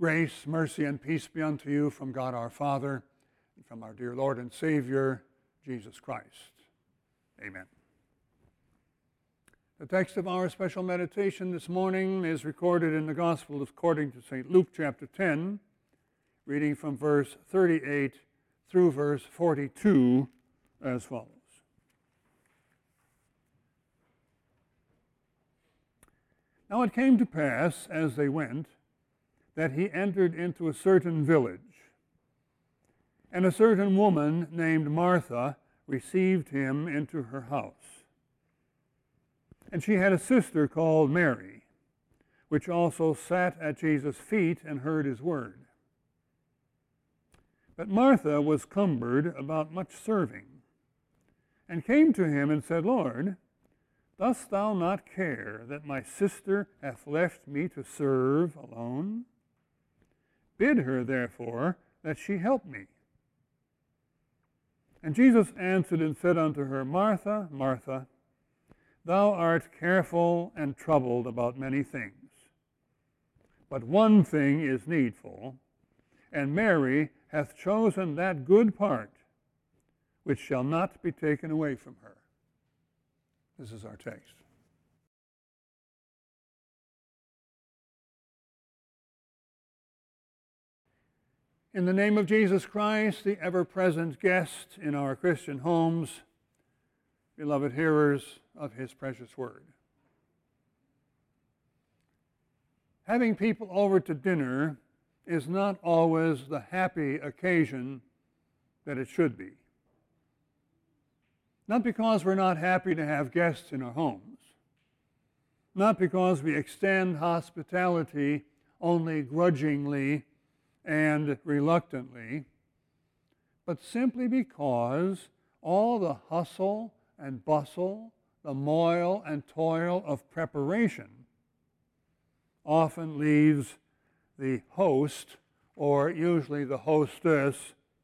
Grace, mercy, and peace be unto you from God our Father and from our dear Lord and Savior, Jesus Christ. Amen. The text of our special meditation this morning is recorded in the Gospel according to St. Luke chapter 10, reading from verse 38 through verse 42 as follows. Now it came to pass, as they went, that he entered into a certain village. And a certain woman named Martha received him into her house. And she had a sister called Mary, which also sat at Jesus' feet and heard his word. But Martha was cumbered about much serving, and came to him and said, Lord, dost thou not care that my sister hath left me to serve alone? Bid her, therefore, that she help me. And Jesus answered and said unto her, Martha, Martha, thou art careful and troubled about many things. But one thing is needful, and Mary hath chosen that good part, which shall not be taken away from her. This is our text. In the name of Jesus Christ, the ever-present guest in our Christian homes, beloved hearers of his precious word. Having people over to dinner is not always the happy occasion that it should be. Not because we're not happy to have guests in our homes, not because we extend hospitality only grudgingly and reluctantly, but simply because all the hustle and bustle, the moil and toil of preparation often leaves the host, or usually the hostess,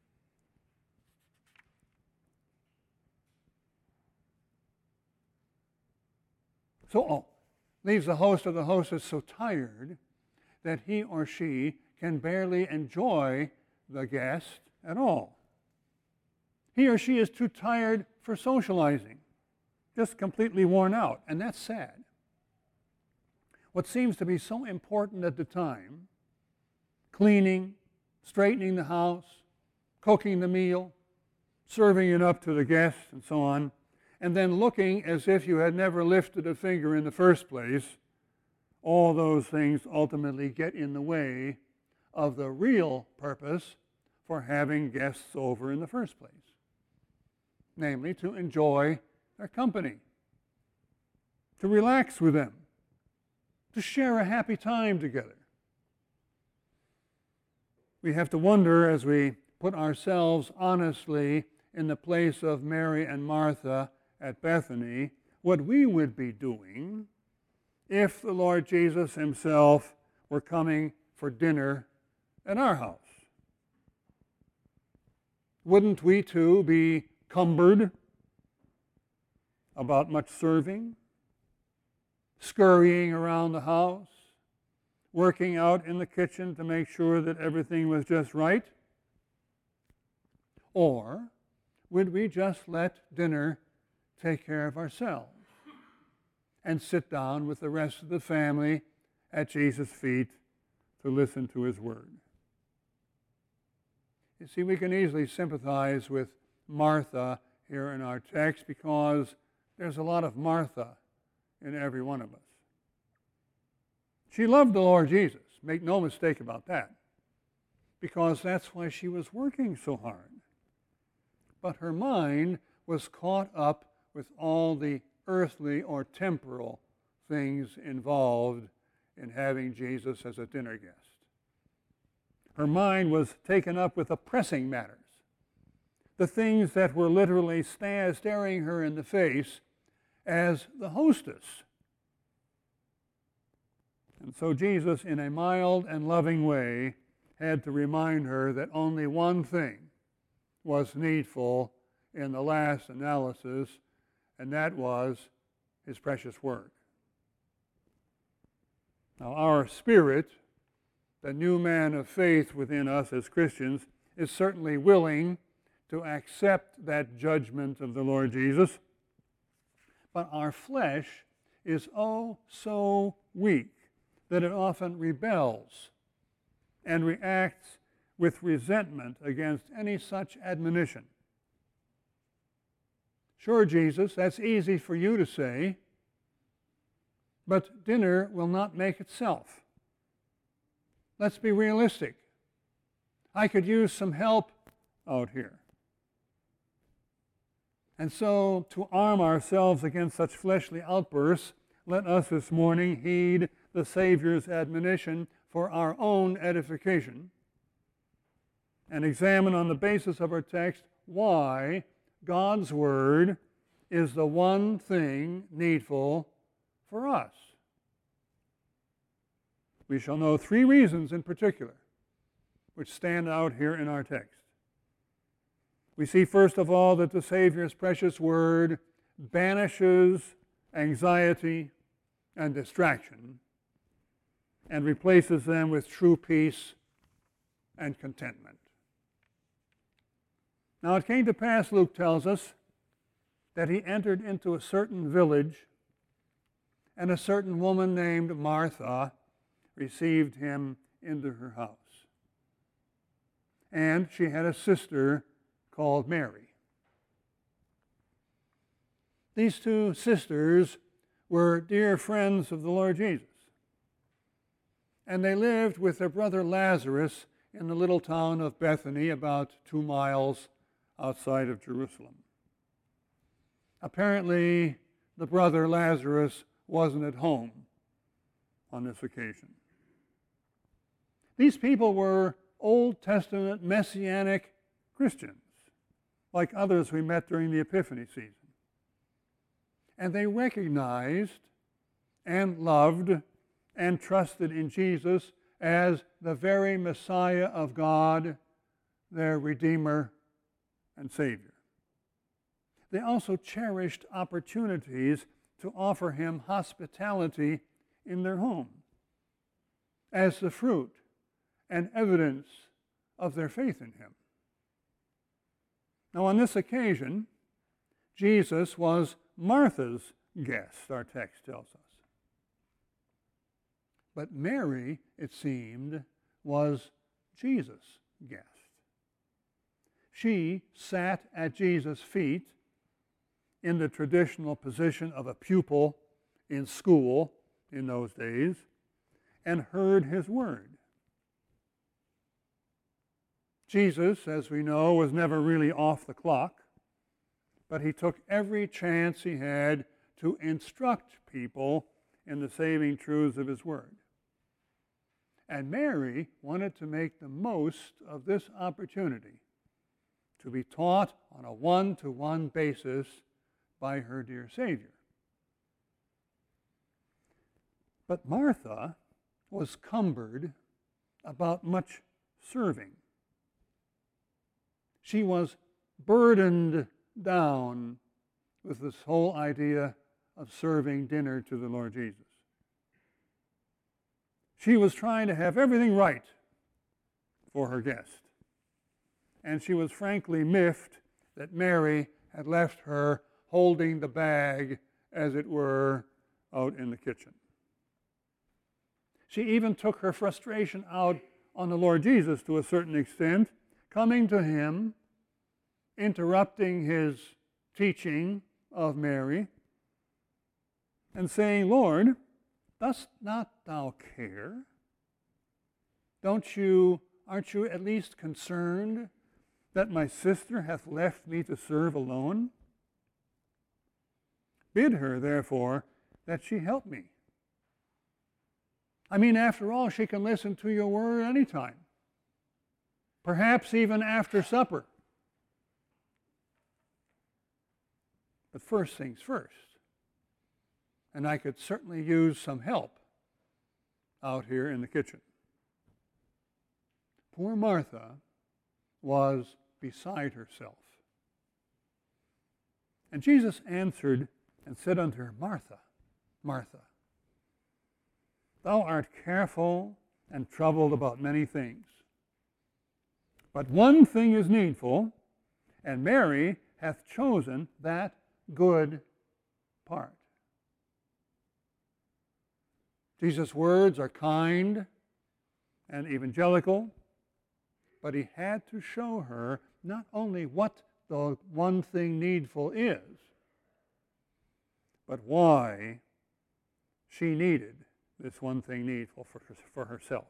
leaves the host or the hostess so tired that he or she can barely enjoy the guest at all. He or she is too tired for socializing, just completely worn out, and that's sad. What seems to be so important at the time, cleaning, straightening the house, cooking the meal, serving it up to the guests, and so on, and then looking as if you had never lifted a finger in the first place, all those things ultimately get in the way of the real purpose for having guests over in the first place, namely to enjoy their company, to relax with them, to share a happy time together. We have to wonder, as we put ourselves honestly in the place of Mary and Martha at Bethany, what we would be doing if the Lord Jesus himself were coming for dinner at our house. Wouldn't we too be cumbered about much serving, scurrying around the house, working out in the kitchen to make sure that everything was just right? Or would we just let dinner take care of ourselves and sit down with the rest of the family at Jesus' feet to listen to his word? You see, we can easily sympathize with Martha here in our text because there's a lot of Martha in every one of us. She loved the Lord Jesus, make no mistake about that, because that's why she was working so hard. But her mind was caught up with all the earthly or temporal things involved in having Jesus as a dinner guest. Her mind was taken up with the pressing matters, the things that were literally staring her in the face as the hostess. And so Jesus, in a mild and loving way, had to remind her that only one thing was needful in the last analysis, and that was his precious word. Now, our spirit the new man of faith within us as Christians is certainly willing to accept that judgment of the Lord Jesus, but our flesh is oh so weak that it often rebels and reacts with resentment against any such admonition. Sure, Jesus, that's easy for you to say, but dinner will not make itself. Let's be realistic. I could use some help out here. And so, to arm ourselves against such fleshly outbursts, let us this morning heed the Savior's admonition for our own edification and examine on the basis of our text why God's Word is the one thing needful for us. We shall know three reasons in particular which stand out here in our text. We see, first of all, that the Savior's precious Word banishes anxiety and distraction and replaces them with true peace and contentment. Now it came to pass, Luke tells us, that he entered into a certain village, and a certain woman named Martha received him into her house. And she had a sister called Mary. These two sisters were dear friends of the Lord Jesus, and they lived with their brother Lazarus in the little town of Bethany, about 2 miles outside of Jerusalem. Apparently, the brother Lazarus wasn't at home on this occasion. These people were Old Testament Messianic Christians, like others we met during the Epiphany season. And they recognized and loved and trusted in Jesus as the very Messiah of God, their Redeemer and Savior. They also cherished opportunities to offer him hospitality in their home as the fruit and evidence of their faith in him. Now, on this occasion, Jesus was Martha's guest, our text tells us. But Mary, it seemed, was Jesus' guest. She sat at Jesus' feet in the traditional position of a pupil in school in those days and heard his word. Jesus, as we know, was never really off the clock, but he took every chance he had to instruct people in the saving truths of his word. And Mary wanted to make the most of this opportunity to be taught on a one-to-one basis by her dear Savior. But Martha was cumbered about much serving. She was burdened down with this whole idea of serving dinner to the Lord Jesus. She was trying to have everything right for her guest. And she was frankly miffed that Mary had left her holding the bag, as it were, out in the kitchen. She even took her frustration out on the Lord Jesus to a certain extent, coming to him, interrupting his teaching of Mary, and saying, "Lord, dost not thou care? Aren't you at least concerned that my sister hath left me to serve alone? Bid her, therefore, that she help me." I mean, after all, she can listen to your word anytime, perhaps even after supper. But first things first, and I could certainly use some help out here in the kitchen. Poor Martha was beside herself. And Jesus answered and said unto her, "Martha, Martha, thou art careful and troubled about many things. But one thing is needful, and Mary hath chosen that good part. Jesus' words are kind and evangelical, but he had to show her not only what the one thing needful is, but why she needed this one thing needful for herself.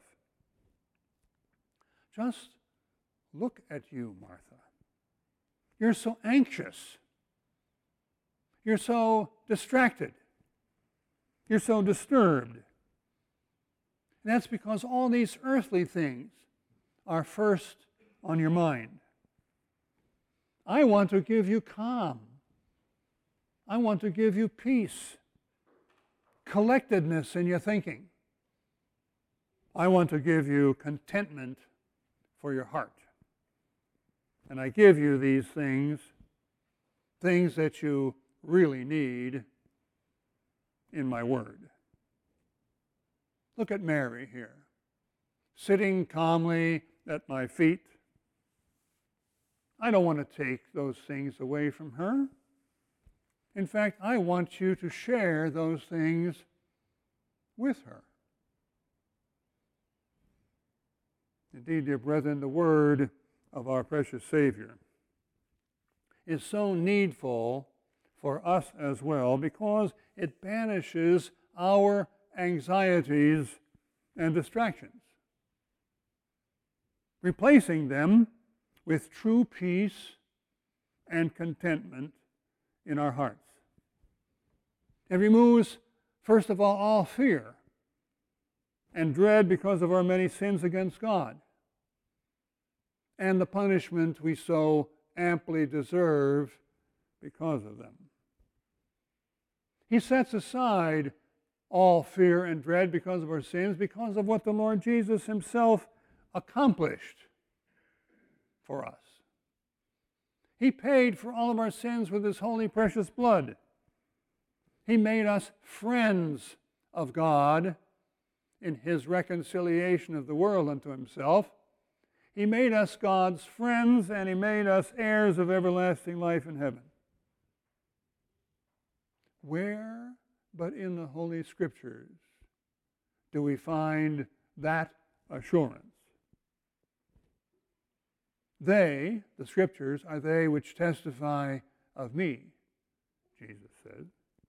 Just look at you, Martha. You're so anxious. You're so distracted. You're so disturbed. And that's because all these earthly things are first on your mind. I want to give you calm. I want to give you peace, collectedness in your thinking. I want to give you contentment for your heart. And I give you these things that you really need in my word. Look at Mary here, sitting calmly at my feet. I don't want to take those things away from her. In fact, I want you to share those things with her. Indeed, dear brethren, the word of our precious Savior is so needful for us as well because it banishes our anxieties and distractions, replacing them with true peace and contentment in our hearts. It removes, first of all fear and dread because of our many sins against God and the punishment we so amply deserve because of them. He sets aside all fear and dread because of our sins, because of what the Lord Jesus himself accomplished for us. He paid for all of our sins with his holy, precious blood. He made us friends of God in his reconciliation of the world unto himself. He made us God's friends, and he made us heirs of everlasting life in heaven. Where but in the Holy Scriptures do we find that assurance? They, the Scriptures, are they which testify of me, Jesus said.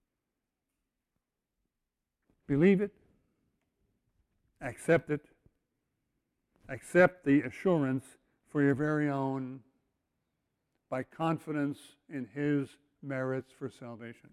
Believe it, accept it, accept the assurance for your very own by confidence in his merits for salvation.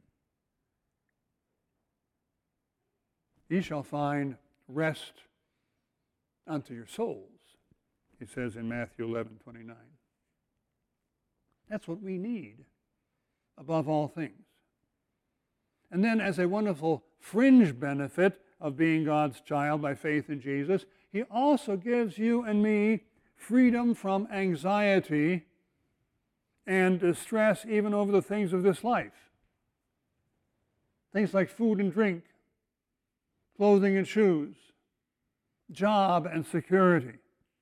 Ye shall find rest unto your souls, he says in Matthew 11:29. That's what we need above all things. And then as a wonderful fringe benefit of being God's child by faith in Jesus, he also gives you and me freedom from anxiety and distress even over the things of this life. Things like food and drink, clothing and shoes, job and security.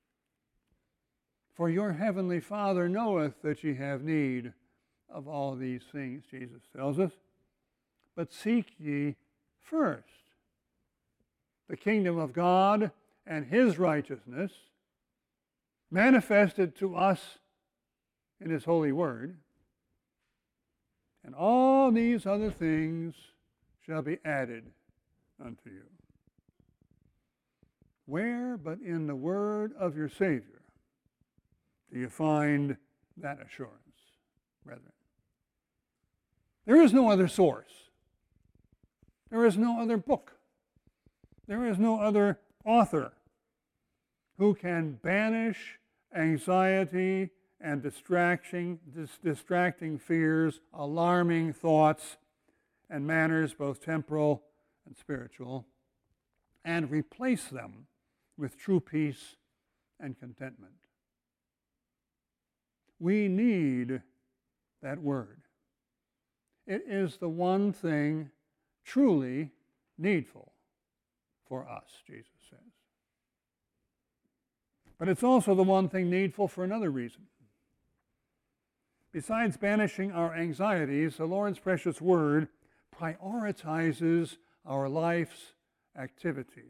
For your heavenly Father knoweth that ye have need of all these things, Jesus tells us. But seek ye first the kingdom of God and his righteousness, manifested to us in his holy word, and all these other things shall be added unto you. Where but in the word of your Savior do you find that assurance, brethren? There is no other source. There is no other book. There is no other author who can banish anxiety and distracting fears, alarming thoughts, and manners, both temporal and spiritual, and replace them with true peace and contentment. We need that word. It is the one thing truly needful for us, Jesus says. But it's also the one thing needful for another reason. Besides banishing our anxieties, the Lord's precious word prioritizes our life's activities,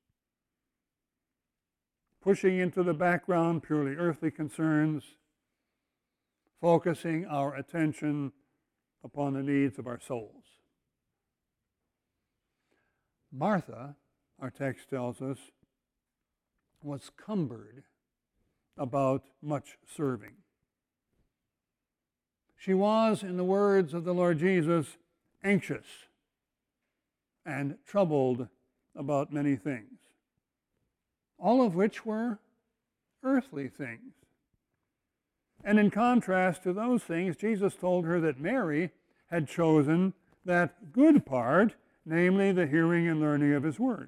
pushing into the background purely earthly concerns, focusing our attention upon the needs of our souls. Martha, our text tells us, was cumbered about much serving. She was, in the words of the Lord Jesus, anxious and troubled about many things, all of which were earthly things. And in contrast to those things, Jesus told her that Mary had chosen that good part, namely the hearing and learning of his word.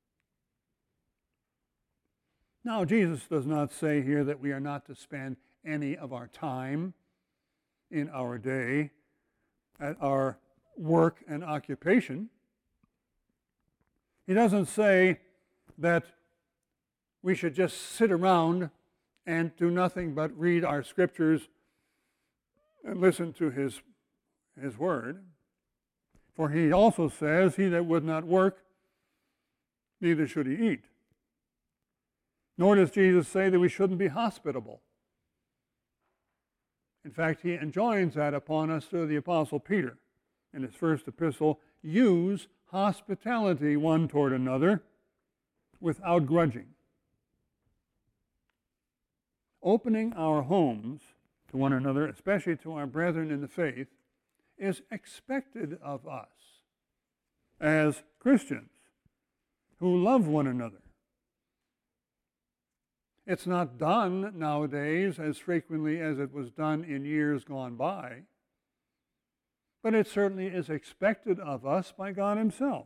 Now, Jesus does not say here that we are not to spend any of our time in our day at our work and occupation. He doesn't say that we should just sit around and do nothing but read our scriptures and listen to his word. For he also says, he that would not work, neither should he eat. Nor does Jesus say that we shouldn't be hospitable. In fact, he enjoins that upon us through the Apostle Peter in his first epistle. Use hospitality one toward another without grudging. Opening our homes to one another, especially to our brethren in the faith, is expected of us as Christians who love one another. It's not done nowadays as frequently as it was done in years gone by, but it certainly is expected of us by God himself.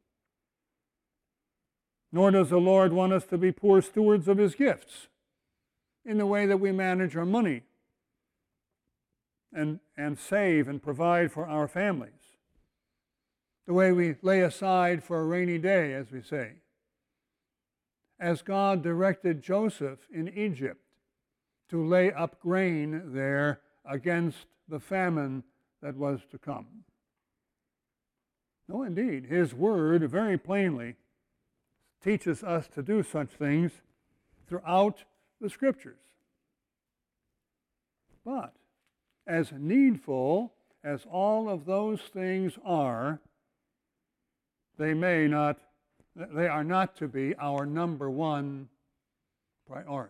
Nor does the Lord want us to be poor stewards of his gifts in the way that we manage our money and save and provide for our families, the way we lay aside for a rainy day, as we say, as God directed Joseph in Egypt to lay up grain there against the famine that was to come. No, indeed, his word very plainly teaches us to do such things throughout the Scriptures. But as needful as all of those things are, they are not to be our number one priority.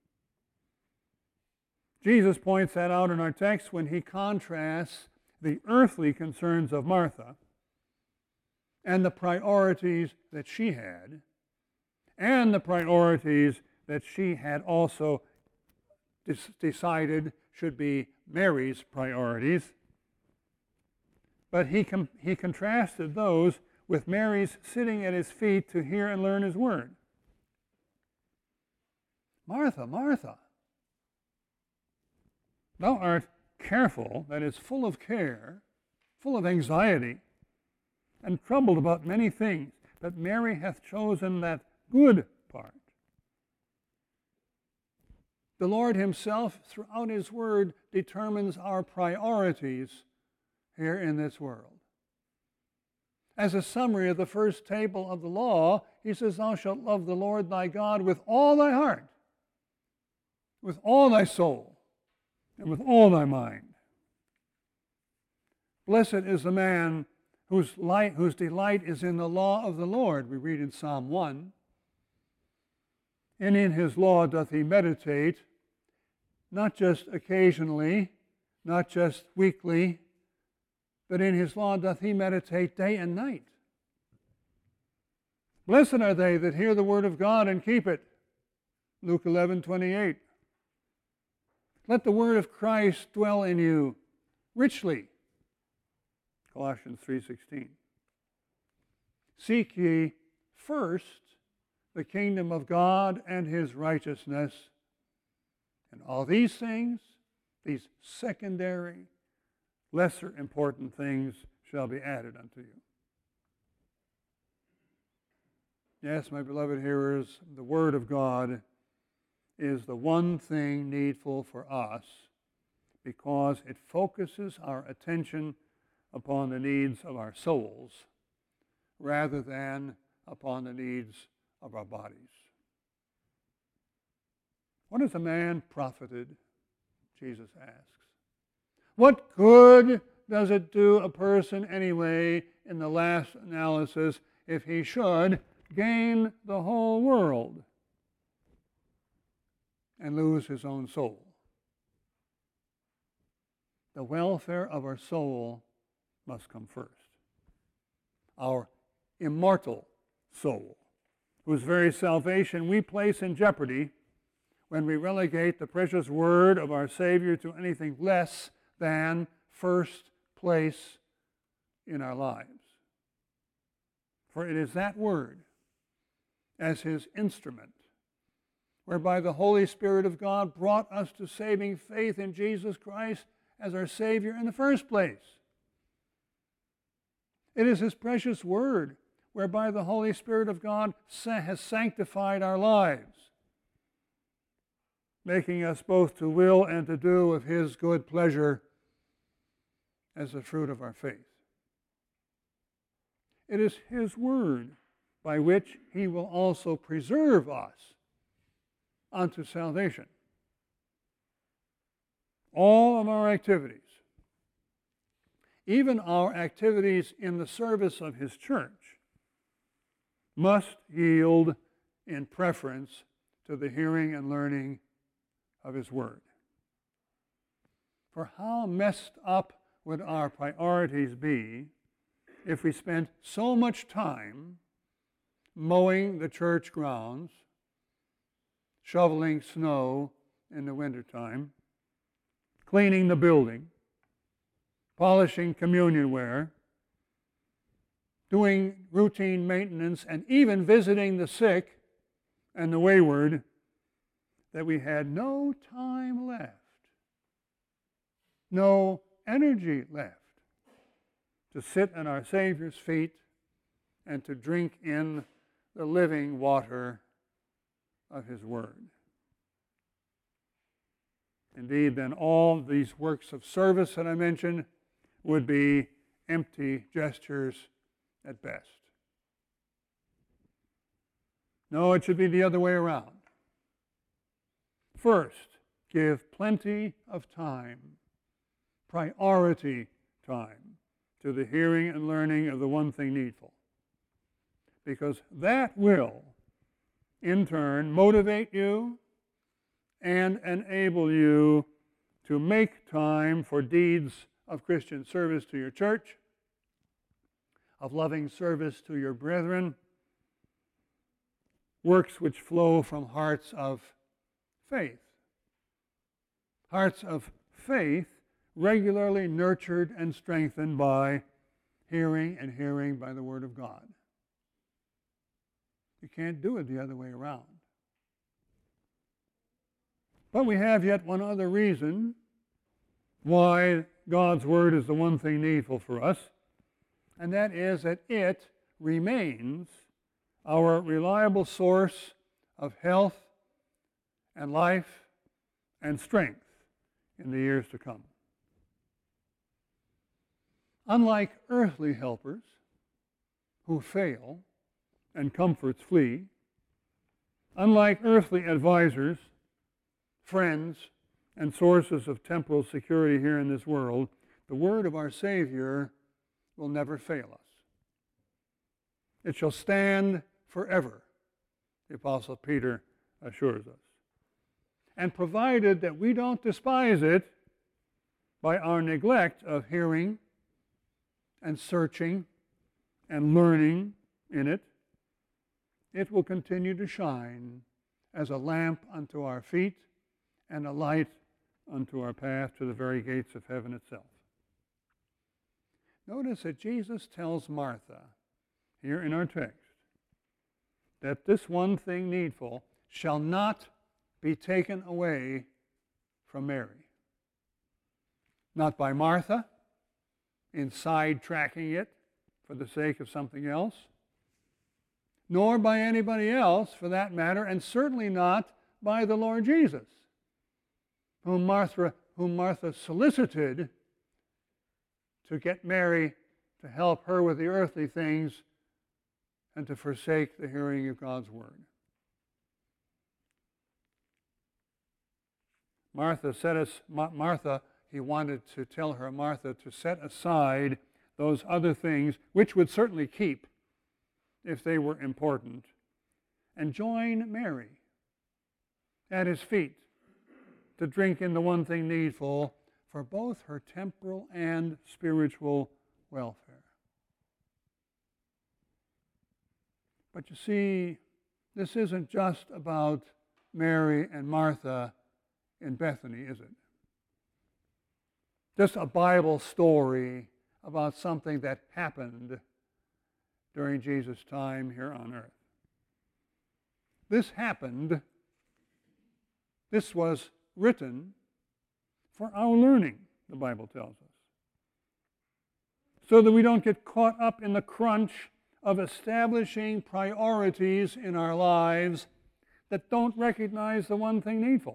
Jesus points that out in our text when he contrasts the earthly concerns of Martha and the priorities that she had, and the priorities that she had also decided should be Mary's priorities. But he contrasted those with Mary's sitting at his feet to hear and learn his word. Martha, Martha, thou art careful, that is, full of care, full of anxiety, and troubled about many things, but Mary hath chosen that good part. The Lord himself, throughout his word, determines our priorities here in this world. As a summary of the first table of the law, he says, thou shalt love the Lord thy God with all thy heart, with all thy soul, and with all thy mind. Blessed is the man whose delight is in the law of the Lord, we read in Psalm 1. And in his law doth he meditate, not just occasionally, not just weekly, but in his law doth he meditate day and night. Blessed are they that hear the word of God and keep it. Luke 11:28. Let the word of Christ dwell in you richly. Colossians 3:16. Seek ye first the kingdom of God and his righteousness, and all these things, these secondary, lesser important things, shall be added unto you. Yes, my beloved hearers, the Word of God is the one thing needful for us because it focuses our attention upon the needs of our souls rather than upon the needs of our bodies. What has a man profited? Jesus asks. What good does it do a person anyway in the last analysis if he should gain the whole world and lose his own soul? The welfare of our soul must come first. Our immortal soul, whose very salvation we place in jeopardy when we relegate the precious word of our Savior to anything less than first place in our lives. For it is that word, as his instrument, whereby the Holy Spirit of God brought us to saving faith in Jesus Christ as our Savior in the first place. It is his precious word whereby the Holy Spirit of God has sanctified our lives, making us both to will and to do of his good pleasure as the fruit of our faith. It is his word by which he will also preserve us unto salvation. All of our activities, even our activities in the service of his church, must yield in preference to the hearing and learning of his word. For how messed up would our priorities be if we spent so much time mowing the church grounds, shoveling snow in the wintertime, cleaning the building, polishing communionware, doing routine maintenance, and even visiting the sick and the wayward, that we had no time left, no energy left to sit at our Savior's feet and to drink in the living water of his word. Indeed, then all these works of service that I mentioned would be empty gestures at best. No, it should be the other way around. First, give plenty of time, priority time, to the hearing and learning of the one thing needful. Because that will, in turn, motivate you and enable you to make time for deeds of Christian service to your church, of loving service to your brethren, works which flow from hearts of faith. Hearts of faith regularly nurtured and strengthened by hearing and hearing by the Word of God. You can't do it the other way around. But we have yet one other reason why God's Word is the one thing needful for us, and that is that it remains our reliable source of health and life and strength in the years to come. Unlike earthly helpers who fail and comforts flee, unlike earthly advisors, friends, and sources of temporal security here in this world, the word of our Savior will never fail us. It shall stand forever, the Apostle Peter assures us. And provided that we don't despise it by our neglect of hearing and searching and learning in it, it will continue to shine as a lamp unto our feet and a light unto our path to the very gates of heaven itself. Notice that Jesus tells Martha, here in our text, that this one thing needful shall not be taken away from Mary. Not by Martha, in sidetracking it for the sake of something else, nor by anybody else for that matter, and certainly not by the Lord Jesus, whom Martha solicited to get Mary to help her with the earthly things and to forsake the hearing of God's word. He wanted to tell her, Martha, to set aside those other things, which would certainly keep if they were important, and join Mary at his feet to drink in the one thing needful for both her temporal and spiritual welfare. But you see, this isn't just about Mary and Martha in Bethany, is it? Just a Bible story about something that happened during Jesus' time here on earth. This happened, this was written for our learning, the Bible tells us, so that we don't get caught up in the crunch of establishing priorities in our lives that don't recognize the one thing needful.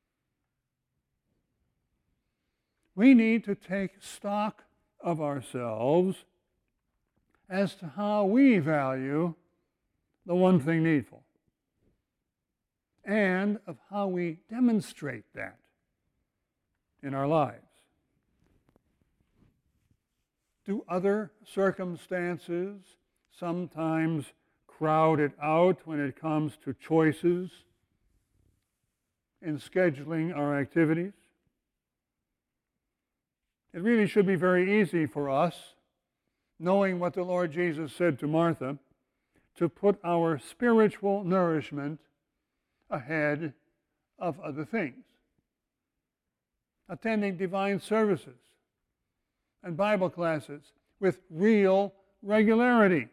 We need to take stock of ourselves as to how we value the one thing needful and of how we demonstrate that in our lives. Do other circumstances sometimes crowd it out when it comes to choices in scheduling our activities? It really should be very easy for us, knowing what the Lord Jesus said to Martha, to put our spiritual nourishment ahead of other things. Attending divine services and Bible classes with real regularity.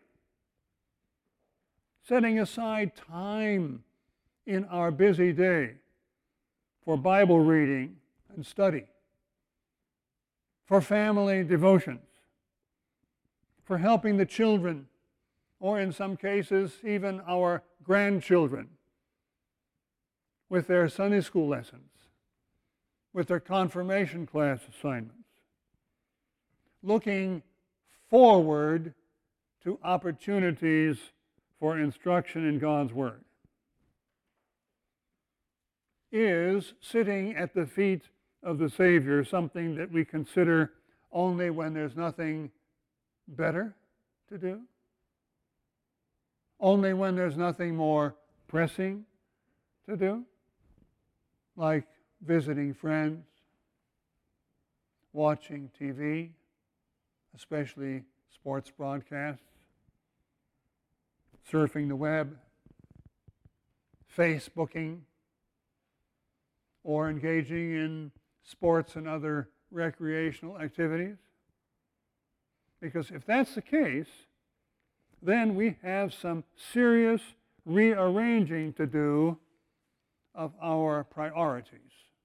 Setting aside time in our busy day for Bible reading and study, for family devotions, for helping the children, or in some cases, even our grandchildren, with their Sunday school lessons, with their confirmation class assignments. Looking forward to opportunities for instruction in God's Word. Is sitting at the feet of the Savior something that we consider only when there's nothing better to do? Only when there's nothing more pressing to do? Like visiting friends, watching TV, especially sports broadcasts, surfing the web, Facebooking, or engaging in sports and other recreational activities? Because if that's the case, then we have some serious rearranging to do of our priorities,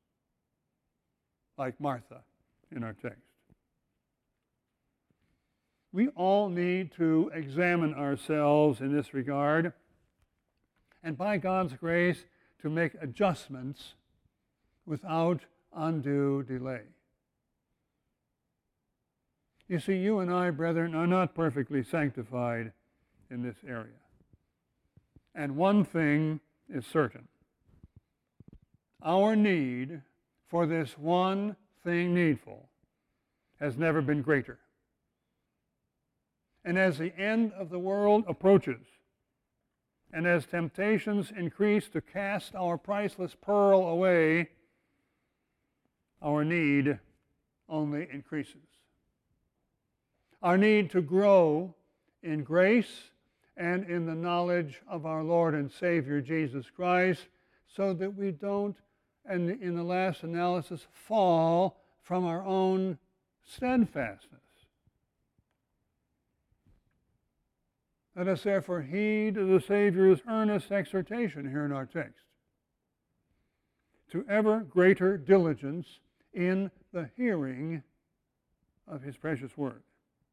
like Martha in our text. We all need to examine ourselves in this regard, and by God's grace, to make adjustments without undue delay. You see, you and I, brethren, are not perfectly sanctified in this area. And one thing is certain. Our need for this one thing needful has never been greater. And as the end of the world approaches, and as temptations increase to cast our priceless pearl away, our need only increases. Our need to grow in grace and in the knowledge of our Lord and Savior Jesus Christ, so that we don't, and in the last analysis, fall from our own steadfastness. Let us therefore heed the Savior's earnest exhortation here in our text to ever greater diligence in the hearing of His precious word,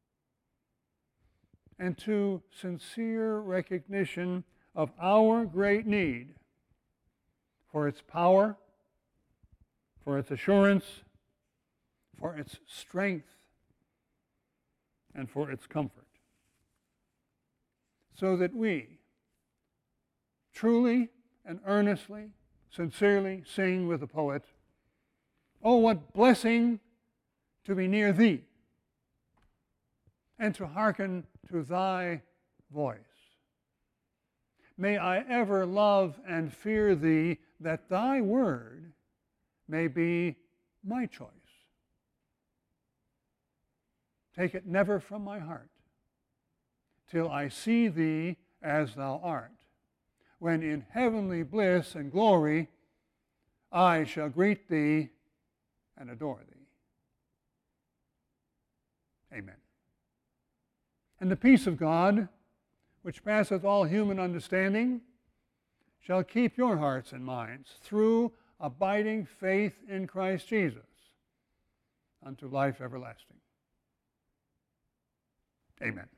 and to sincere recognition of our great need for its power, for its assurance, for its strength, and for its comfort. So that we truly and earnestly, sincerely sing with the poet, "Oh, what blessing to be near thee, and to hearken to thy voice. May I ever love and fear thee, that thy word may be my choice. Take it never from my heart, till I see thee as thou art, when in heavenly bliss and glory I shall greet thee and adore thee." Amen. And the peace of God, which passeth all human understanding, shall keep your hearts and minds through abiding faith in Christ Jesus unto life everlasting. Amen.